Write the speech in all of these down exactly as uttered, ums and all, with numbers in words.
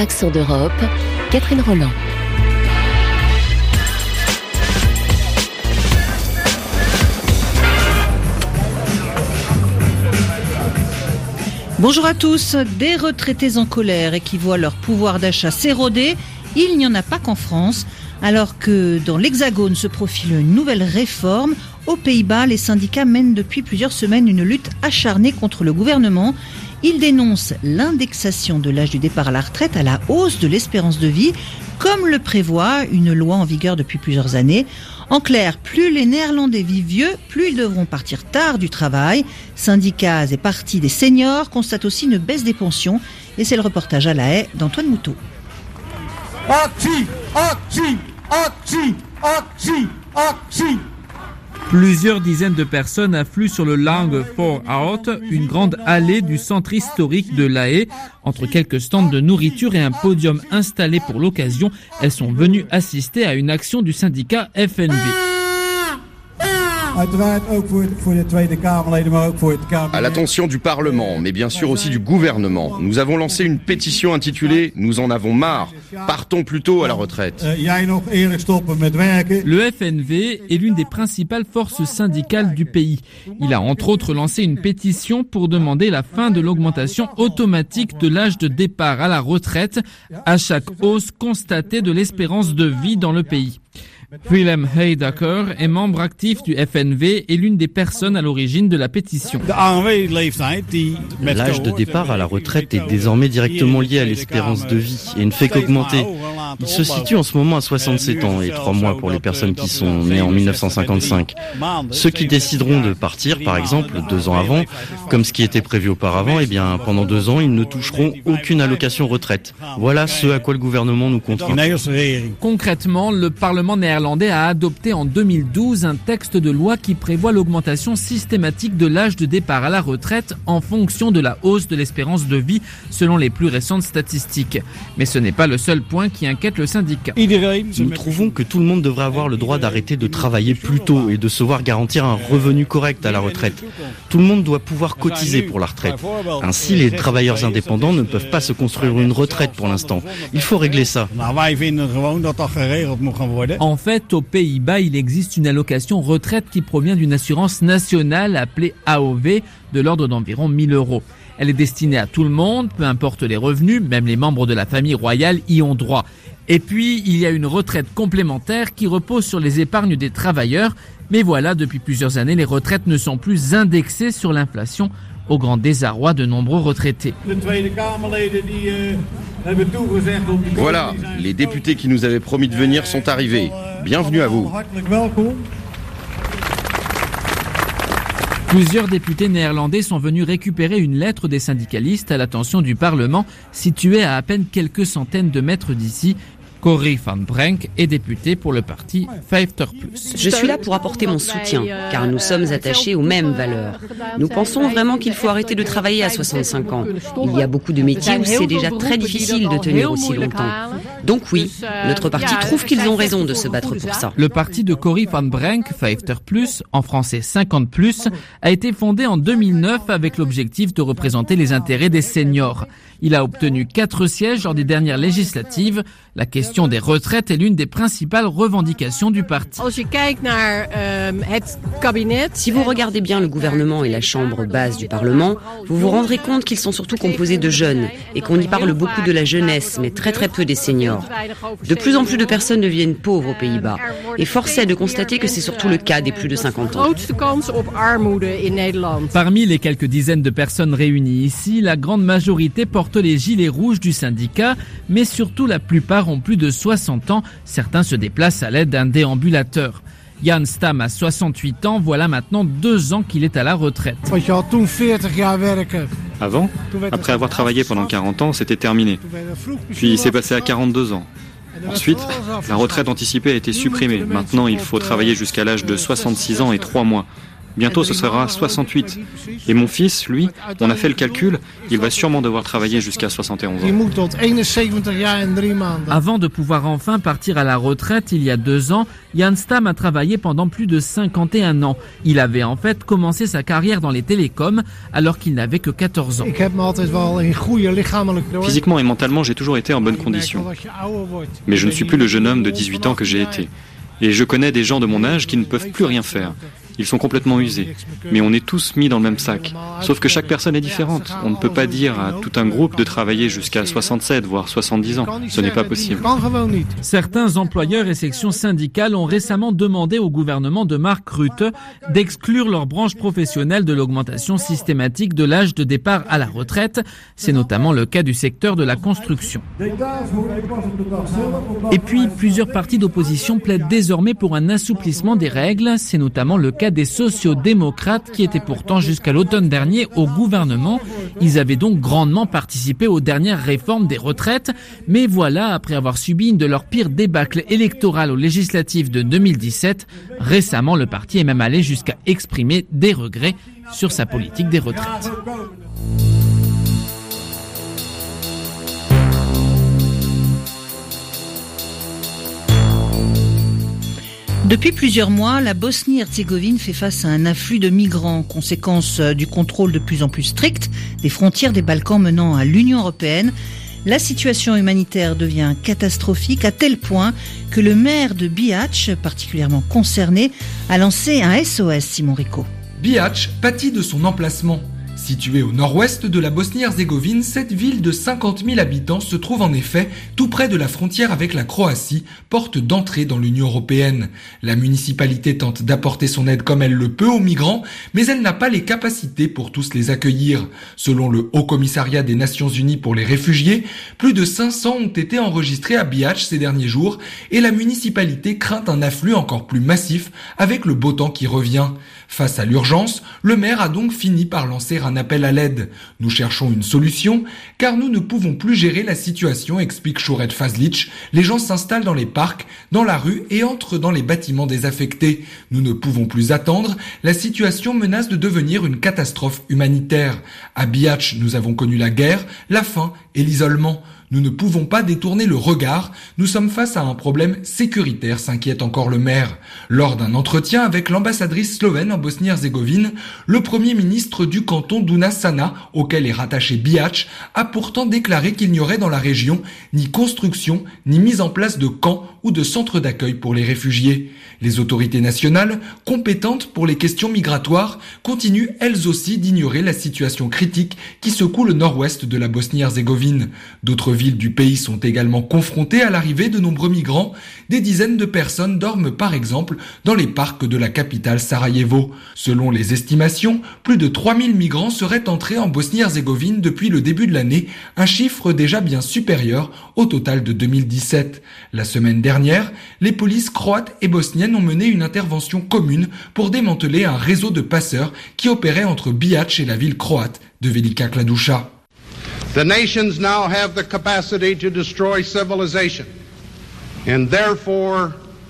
Accent d'Europe, Catherine Roland. Bonjour à tous. Des retraités en colère et qui voient leur pouvoir d'achat s'éroder, il n'y en a pas qu'en France. Alors que dans l'Hexagone se profile une nouvelle réforme, aux Pays-Bas, les syndicats mènent depuis plusieurs semaines une lutte acharnée contre le gouvernement. Ils dénoncent l'indexation de l'âge du départ à la retraite à la hausse de l'espérance de vie, comme le prévoit une loi en vigueur depuis plusieurs années. En clair, plus les Néerlandais vivent vieux, plus ils devront partir tard du travail. Syndicats et partis des seniors constatent aussi une baisse des pensions. Et c'est le reportage à La Haye d'Antoine Moutot. Actie, actie, actie, actie, actie. Plusieurs dizaines de personnes affluent sur le Lange Voorhout, une grande allée du centre historique de La Haye. Entre quelques stands de nourriture et un podium installé pour l'occasion, elles sont venues assister à une action du syndicat F N V. À l'attention du Parlement, mais bien sûr aussi du gouvernement, nous avons lancé une pétition intitulée « Nous en avons marre, partons plutôt à la retraite ». Le F N V est l'une des principales forces syndicales du pays. Il a entre autres lancé une pétition pour demander la fin de l'augmentation automatique de l'âge de départ à la retraite à chaque hausse constatée de l'espérance de vie dans le pays. Willem Heidacker est membre actif du F N V et l'une des personnes à l'origine de la pétition. L'âge de départ à la retraite est désormais directement lié à l'espérance de vie et ne fait qu'augmenter. Il se situe en ce moment à soixante-sept ans et trois mois pour les personnes qui sont nées en mille neuf cent cinquante-cinq. Ceux qui décideront de partir, par exemple, deux ans avant, comme ce qui était prévu auparavant, eh bien, pendant deux ans, ils ne toucheront aucune allocation retraite. Voilà ce à quoi le gouvernement nous contraint. Concrètement, le Parlement néerlandais a adopté en deux mille douze un texte de loi qui prévoit l'augmentation systématique de l'âge de départ à la retraite en fonction de la hausse de l'espérance de vie selon les plus récentes statistiques. Mais ce n'est pas le seul point qui inquiète le syndicat. Nous trouvons que tout le monde devrait avoir le droit d'arrêter de travailler plus tôt et de se voir garantir un revenu correct à la retraite. Tout le monde doit pouvoir cotiser pour la retraite. Ainsi, les travailleurs indépendants ne peuvent pas se construire une retraite pour l'instant. Il faut régler ça. En fait, aux Pays-Bas, il existe une allocation retraite qui provient d'une assurance nationale appelée A O V de l'ordre d'environ mille euros. Elle est destinée à tout le monde, peu importe les revenus, même les membres de la famille royale y ont droit. Et puis, il y a une retraite complémentaire qui repose sur les épargnes des travailleurs. Mais voilà, depuis plusieurs années, les retraites ne sont plus indexées sur l'inflation, au grand désarroi de nombreux retraités. Voilà, les députés qui nous avaient promis de venir sont arrivés. Bienvenue à vous. Plusieurs députés néerlandais sont venus récupérer une lettre des syndicalistes à l'attention du Parlement, située à à peine quelques centaines de mètres d'ici. Corrie van Brenk est députée pour le parti vijftig plus. Je suis là pour apporter mon soutien, car nous sommes attachés aux mêmes valeurs. Nous pensons vraiment qu'il faut arrêter de travailler à soixante-cinq ans. Il y a beaucoup de métiers où c'est déjà très difficile de tenir aussi longtemps. Donc oui, notre parti trouve qu'ils ont raison de se battre pour ça. Le parti de Corrie van Brenk, vijftig plus, en français cinquante plus, a été fondé en deux mille neuf avec l'objectif de représenter les intérêts des seniors. Il a obtenu quatre sièges lors des dernières législatives. La question des retraites est l'une des principales revendications du parti. Si vous regardez bien le gouvernement et la chambre basse du Parlement, vous vous rendrez compte qu'ils sont surtout composés de jeunes et qu'on y parle beaucoup de la jeunesse, mais très très peu des seniors. De plus en plus de personnes deviennent pauvres aux Pays-Bas et force est de constater que c'est surtout le cas des plus de cinquante ans. Parmi les quelques dizaines de personnes réunies ici, la grande majorité porte les gilets rouges du syndicat, mais surtout la plupart ont plus de soixante ans. Certains se déplacent à l'aide d'un déambulateur. Jan Stam a soixante-huit ans, voilà maintenant deux ans qu'il est à la retraite. Avant, après avoir travaillé pendant quarante ans, c'était terminé. Puis c'est passé à quarante-deux ans. Ensuite, la retraite anticipée a été supprimée. Maintenant, il faut travailler jusqu'à l'âge de soixante-six ans et trois mois. Bientôt ce sera soixante-huit. Et mon fils, lui, on a fait le calcul, il va sûrement devoir travailler jusqu'à soixante et onze ans. Avant de pouvoir enfin partir à la retraite, il y a deux ans, Jan Stam a travaillé pendant plus de cinquante et un ans. Il avait en fait commencé sa carrière dans les télécoms alors qu'il n'avait que quatorze ans. Physiquement et mentalement, j'ai toujours été en bonne condition. Mais je ne suis plus le jeune homme de dix-huit ans que j'ai été. Et je connais des gens de mon âge qui ne peuvent plus rien faire. Ils sont complètement usés. Mais on est tous mis dans le même sac. Sauf que chaque personne est différente. On ne peut pas dire à tout un groupe de travailler jusqu'à soixante-sept, voire soixante-dix ans. Ce n'est pas possible. Certains employeurs et sections syndicales ont récemment demandé au gouvernement de Mark Rutte d'exclure leur branche professionnelle de l'augmentation systématique de l'âge de départ à la retraite. C'est notamment le cas du secteur de la construction. Et puis, plusieurs partis d'opposition plaident désormais pour un assouplissement des règles. C'est notamment le cas des sociodémocrates qui étaient pourtant jusqu'à l'automne dernier au gouvernement. Ils avaient donc grandement participé aux dernières réformes des retraites. Mais voilà, après avoir subi une de leurs pires débâcles électorales aux législatives de deux mille dix-sept, récemment le parti est même allé jusqu'à exprimer des regrets sur sa politique des retraites. Depuis plusieurs mois, la Bosnie-Herzégovine fait face à un afflux de migrants, conséquence du contrôle de plus en plus strict des frontières des Balkans menant à l'Union européenne. La situation humanitaire devient catastrophique à tel point que le maire de Bihac, particulièrement concerné, a lancé un S O S, Simon Rico. Bihac pâtit de son emplacement. Située au nord-ouest de la Bosnie-Herzégovine, cette ville de cinquante mille habitants se trouve en effet tout près de la frontière avec la Croatie, porte d'entrée dans l'Union européenne. La municipalité tente d'apporter son aide comme elle le peut aux migrants, mais elle n'a pas les capacités pour tous les accueillir. Selon le Haut Commissariat des Nations Unies pour les réfugiés, plus de cinq cents ont été enregistrés à Bihac ces derniers jours et la municipalité craint un afflux encore plus massif avec le beau temps qui revient. Face à l'urgence, le maire a donc fini par lancer un appel à l'aide. Nous cherchons une solution, car nous ne pouvons plus gérer la situation, explique Šuret Fazlić. Les gens s'installent dans les parcs, dans la rue et entrent dans les bâtiments désaffectés. Nous ne pouvons plus attendre, la situation menace de devenir une catastrophe humanitaire. À Bihac, nous avons connu la guerre, la faim et l'isolement. Nous ne pouvons pas détourner le regard, nous sommes face à un problème sécuritaire, s'inquiète encore le maire. Lors d'un entretien avec l'ambassadrice slovène en Bosnie-Herzégovine, le premier ministre du canton Duna Sana, auquel est rattaché Bihac, a pourtant déclaré qu'il n'y aurait dans la région ni construction, ni mise en place de camps ou de centres d'accueil pour les réfugiés. Les autorités nationales, compétentes pour les questions migratoires, continuent elles aussi d'ignorer la situation critique qui secoue le nord-ouest de la Bosnie-Herzégovine. D'autres villes du pays sont également confrontées à l'arrivée de nombreux migrants. Des dizaines de personnes dorment par exemple dans les parcs de la capitale Sarajevo. Selon les estimations, plus de trois mille migrants seraient entrés en Bosnie-Herzégovine depuis le début de l'année, un chiffre déjà bien supérieur au total de deux mille dix-sept. La semaine dernière, les polices croates et bosniennes ont mené une intervention commune pour démanteler un réseau de passeurs qui opérait entre Bihac et la ville croate de Velika Kladuša. The nations now have the capacity to destroy civilization, and therefore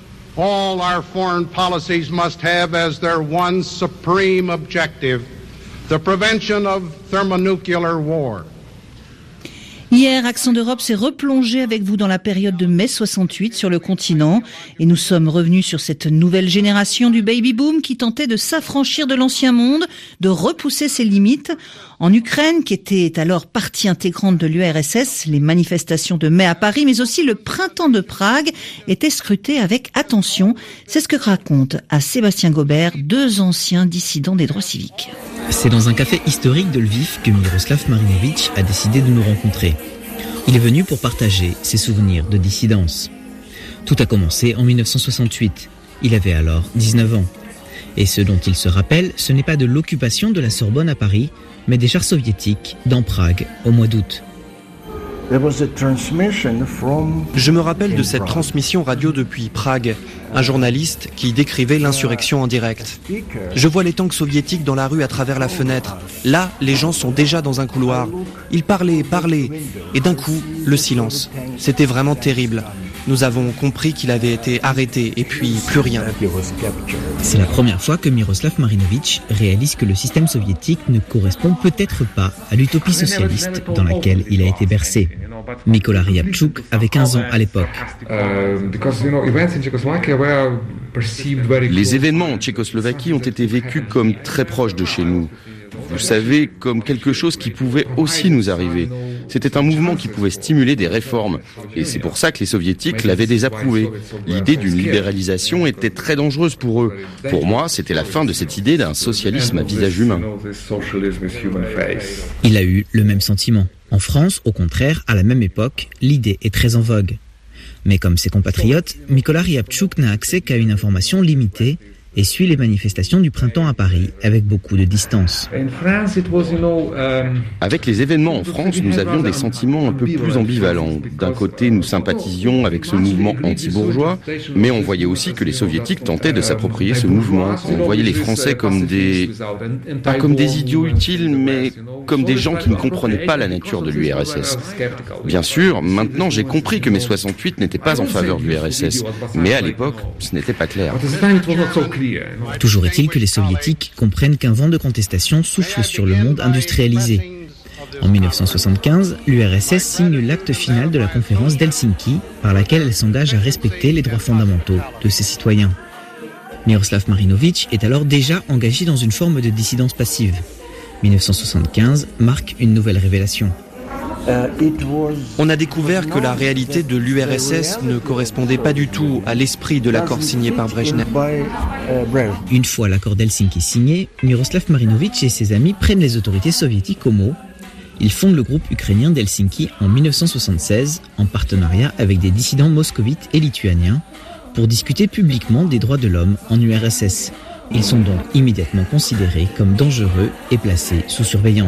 all our foreign policies must have as their one supreme objective the prevention of thermonuclear war. Hier, Accent d'Europe s'est replongé avec vous dans la période de mai soixante-huit sur le continent et nous sommes revenus sur cette nouvelle génération du baby-boom qui tentait de s'affranchir de l'ancien monde, de repousser ses limites. En Ukraine, qui était alors partie intégrante de l'U R S S, les manifestations de mai à Paris, mais aussi le printemps de Prague, étaient scrutées avec attention. C'est ce que racontent à Sébastien Gobert deux anciens dissidents des droits civiques. C'est dans un café historique de Lviv que Miroslav Marinovitch a décidé de nous rencontrer. Il est venu pour partager ses souvenirs de dissidence. Tout a commencé en mille neuf cent soixante-huit. Il avait alors dix-neuf ans. Et ce dont il se rappelle, ce n'est pas de l'occupation de la Sorbonne à Paris, mais des chars soviétiques dans Prague au mois d'août. Je me rappelle de cette transmission radio depuis Prague, un journaliste qui décrivait l'insurrection en direct. Je vois les tanks soviétiques dans la rue à travers la fenêtre. Là, les gens sont déjà dans un couloir. Ils parlaient, parlaient, et d'un coup, le silence. C'était vraiment terrible. Nous avons compris qu'il avait été arrêté et puis plus rien. C'est la première fois que Miroslav Marinovitch réalise que le système soviétique ne correspond peut-être pas à l'utopie socialiste dans laquelle il a été bercé. Mykola Ryabtchouk avait quinze ans à l'époque. Les événements en Tchécoslovaquie ont été vécus comme très proches de chez nous. Vous savez, comme quelque chose qui pouvait aussi nous arriver. C'était un mouvement qui pouvait stimuler des réformes. Et c'est pour ça que les soviétiques l'avaient désapprouvé. L'idée d'une libéralisation était très dangereuse pour eux. Pour moi, c'était la fin de cette idée d'un socialisme à visage humain. Il a eu le même sentiment. En France, au contraire, à la même époque, l'idée est très en vogue. Mais comme ses compatriotes, Mykola Ryabtchouk n'a accès qu'à une information limitée et suit les manifestations du printemps à Paris avec beaucoup de distance. Avec les événements en France, nous avions des sentiments un peu plus ambivalents. D'un côté, nous sympathisions avec ce mouvement anti-bourgeois, mais on voyait aussi que les soviétiques tentaient de s'approprier ce mouvement. On voyait les Français comme des... pas comme des idiots utiles, mais comme des gens qui ne comprenaient pas la nature de l'U R S S. Bien sûr, maintenant j'ai compris que mai soixante-huit n'était pas en faveur de l'U R S S, mais à l'époque, ce n'était pas clair. Toujours est-il que les soviétiques comprennent qu'un vent de contestation souffle sur le monde industrialisé. En mille neuf cent soixante-quinze, l'U R S S signe l'acte final de la conférence d'Helsinki, par laquelle elle s'engage à respecter les droits fondamentaux de ses citoyens. Miroslav Marinovitch est alors déjà engagé dans une forme de dissidence passive. mille neuf cent soixante-quinze marque une nouvelle révélation. On a découvert que la réalité de l'U R S S ne correspondait pas du tout à l'esprit de l'accord signé par Brejnev. Une fois l'accord d'Helsinki signé, Miroslav Marinovitch et ses amis prennent les autorités soviétiques au mot. Ils fondent le groupe ukrainien d'Helsinki en mille neuf cent soixante-seize, en partenariat avec des dissidents moscovites et lituaniens, pour discuter publiquement des droits de l'homme en U R S S. Ils sont donc immédiatement considérés comme dangereux et placés sous surveillance.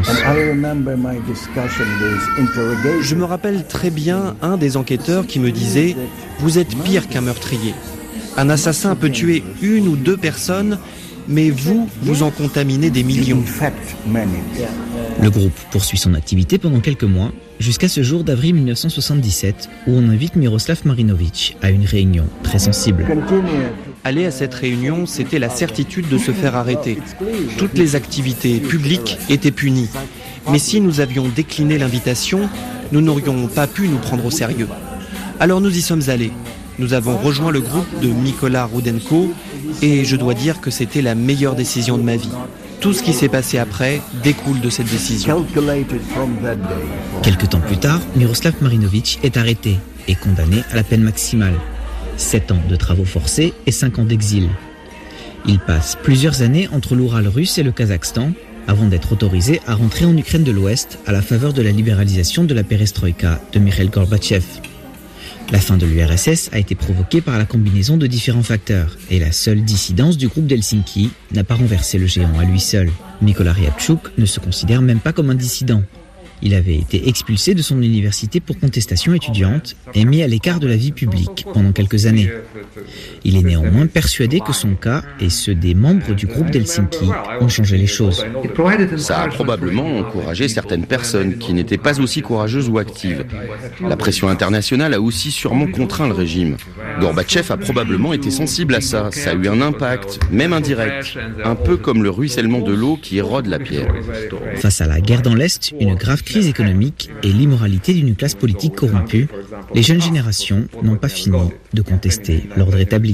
Je me rappelle très bien un des enquêteurs qui me disait « Vous êtes pire qu'un meurtrier. Un assassin peut tuer une ou deux personnes, mais vous, vous en contaminez des millions. » Le groupe poursuit son activité pendant quelques mois, jusqu'à ce jour d'avril mille neuf cent soixante-dix-sept, où on invite Miroslav Marinovitch à une réunion très sensible. Aller à cette réunion, c'était la certitude de se faire arrêter. Toutes les activités publiques étaient punies. Mais si nous avions décliné l'invitation, nous n'aurions pas pu nous prendre au sérieux. Alors nous y sommes allés. Nous avons rejoint le groupe de Mykola Rudenko et je dois dire que c'était la meilleure décision de ma vie. Tout ce qui s'est passé après découle de cette décision. Quelque temps plus tard, Miroslav Marinovitch est arrêté et condamné à la peine maximale. Sept ans de travaux forcés et cinq ans d'exil. Il passe plusieurs années entre l'Oural russe et le Kazakhstan avant d'être autorisé à rentrer en Ukraine de l'Ouest à la faveur de la libéralisation de la perestroïka de Mikhail Gorbatchev. La fin de l'U R S S a été provoquée par la combinaison de différents facteurs et la seule dissidence du groupe d'Helsinki n'a pas renversé le géant à lui seul. Mykola Ryabtchouk ne se considère même pas comme un dissident. Il avait été expulsé de son université pour contestation étudiante et mis à l'écart de la vie publique pendant quelques années. Il est néanmoins persuadé que son cas et ceux des membres du groupe d'Helsinki ont changé les choses. Ça a probablement encouragé certaines personnes qui n'étaient pas aussi courageuses ou actives. La pression internationale a aussi sûrement contraint le régime. Gorbatchev a probablement été sensible à ça. Ça a eu un impact, même indirect. Un peu comme le ruissellement de l'eau qui érode la pierre. Face à la guerre dans l'Est, une grave crise économique et l'immoralité d'une classe politique corrompue, les jeunes générations n'ont pas fini de contester l'ordre établi.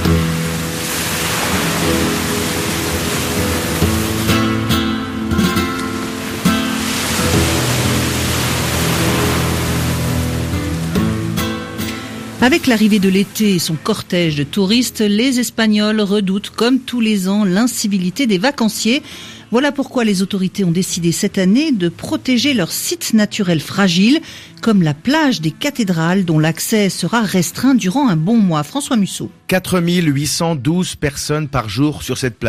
Avec l'arrivée de l'été et son cortège de touristes, les Espagnols redoutent, comme tous les ans, l'incivilité des vacanciers. Voilà pourquoi les autorités ont décidé cette année de protéger leurs sites naturels fragiles, comme la plage des cathédrales dont l'accès sera restreint durant un bon mois. François Musso. quatre mille huit cent douze personnes par jour sur cette plage.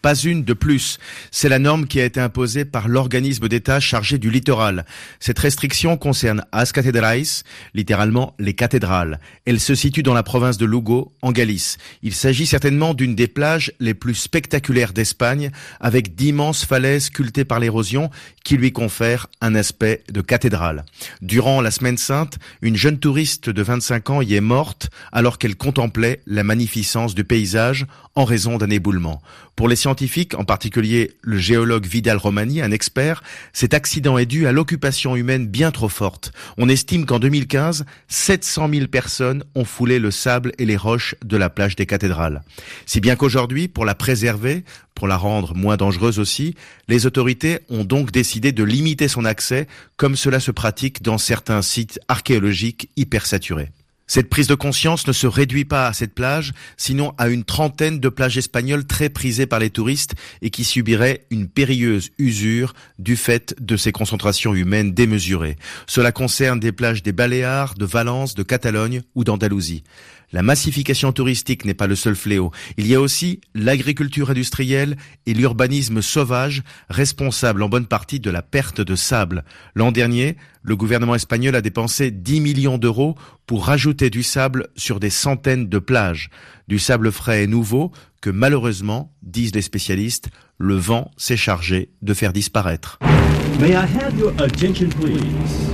Pas une de plus. C'est la norme qui a été imposée par l'organisme d'État chargé du littoral. Cette restriction concerne As Catedrais, littéralement les cathédrales. Elle se situe dans la province de Lugo, en Galice. Il s'agit certainement d'une des plages les plus spectaculaires d'Espagne, avec d'immenses falaises sculptées par l'érosion qui lui confèrent un aspect de cathédrale. Durant la Semaine Sainte, une jeune touriste de vingt-cinq ans y est morte alors qu'elle contemplait la magnificence du paysage en raison d'un éboulement. Pour les scientifiques, en particulier le géologue Vidal Romani, un expert, cet accident est dû à l'occupation humaine bien trop forte. On estime qu'en deux mille quinze, sept cent mille personnes ont foulé le sable et les roches de la plage des cathédrales. Si bien qu'aujourd'hui, pour la préserver, pour la rendre moins dangereuse aussi, les autorités ont donc décidé de limiter son accès, comme cela se pratique dans certains sites archéologiques hyper saturés. Cette prise de conscience ne se réduit pas à cette plage, sinon à une trentaine de plages espagnoles très prisées par les touristes et qui subiraient une périlleuse usure du fait de ces concentrations humaines démesurées. Cela concerne des plages des Baléares, de Valence, de Catalogne ou d'Andalousie. La massification touristique n'est pas le seul fléau. Il y a aussi l'agriculture industrielle et l'urbanisme sauvage, responsable en bonne partie de la perte de sable. L'an dernier, le gouvernement espagnol a dépensé dix millions d'euros pour rajouter du sable sur des centaines de plages. Du sable frais et nouveau que malheureusement, disent les spécialistes, le vent s'est chargé de faire disparaître. May I have your attention, please?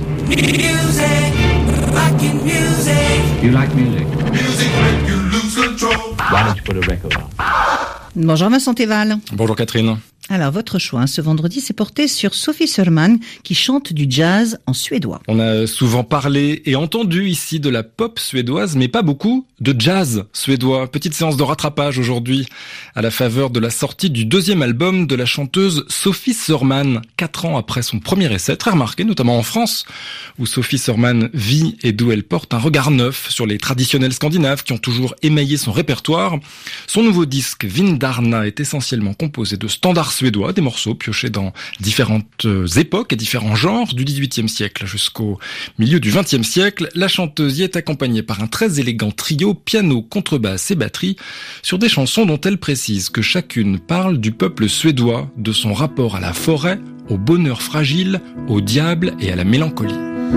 Music, rockin' music. You like music? Music make you lose control. Why don't you put a record on? Bonjour Vincent Théval. Bonjour Catherine. Alors, votre choix, hein, ce vendredi, c'est porté sur Sophie Sörman, qui chante du jazz en suédois. On a souvent parlé et entendu ici de la pop suédoise, mais pas beaucoup de jazz suédois. Petite séance de rattrapage aujourd'hui, à la faveur de la sortie du deuxième album de la chanteuse Sophie Sörman, quatre ans après son premier essai, très remarqué, notamment en France, où Sophie Sörman vit et d'où elle porte un regard neuf sur les traditionnels scandinaves qui ont toujours émaillé son répertoire. Son nouveau disque, Vindarna, est essentiellement composé de standards suédois, des morceaux piochés dans différentes époques et différents genres du dix-huitième siècle jusqu'au milieu du vingtième siècle. La chanteuse y est accompagnée par un très élégant trio, piano, contrebasse et batterie, sur des chansons dont elle précise que chacune parle du peuple suédois, de son rapport à la forêt, au bonheur fragile, au diable et à la mélancolie.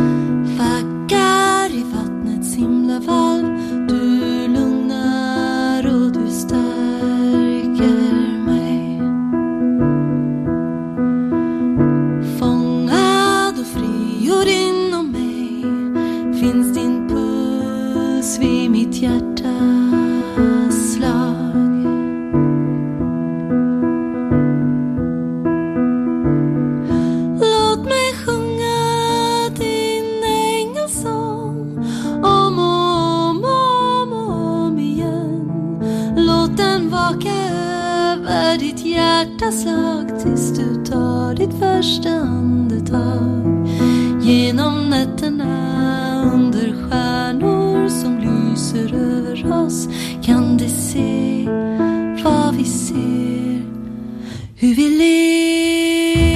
Finns din puls vid mitt hjärtas slag. Låt mig sjunga din ängelsång om och om, om, om igen. Låt den vaka över ditt hjärtas slag tills du tar ditt första andetag. Genom nätterna under stjärnor som lyser över oss kan de se vad vi ser, hur vi lever.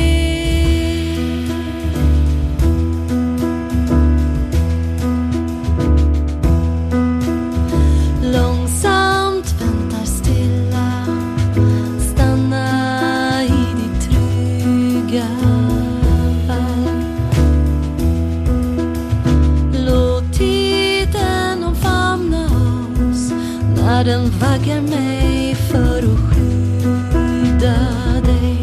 Långsamt väntar stilla, stanna i ditt trygga. När den vaggar mig för att skydda dig.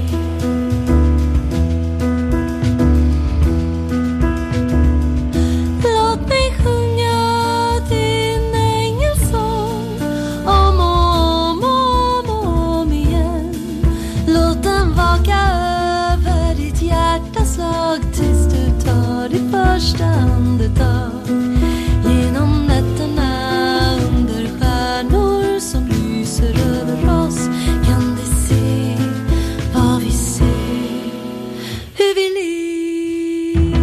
Låt mig sjunga din ängelsång om och om, om, om igen. Låt den vaka över ditt hjärtas slag tills du tar ditt första andetag. Genom nätterna som lyser över oss kan de se vad vi ser, hur vi lever.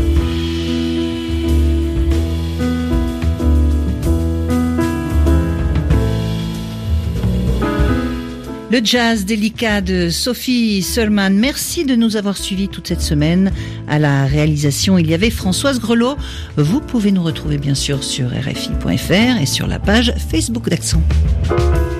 Le jazz délicat de Sophie Sörman. Merci de nous avoir suivis toute cette semaine. À la réalisation, il y avait Françoise Grelot. Vous pouvez nous retrouver bien sûr sur R F I point F R et sur la page Facebook d'Accent.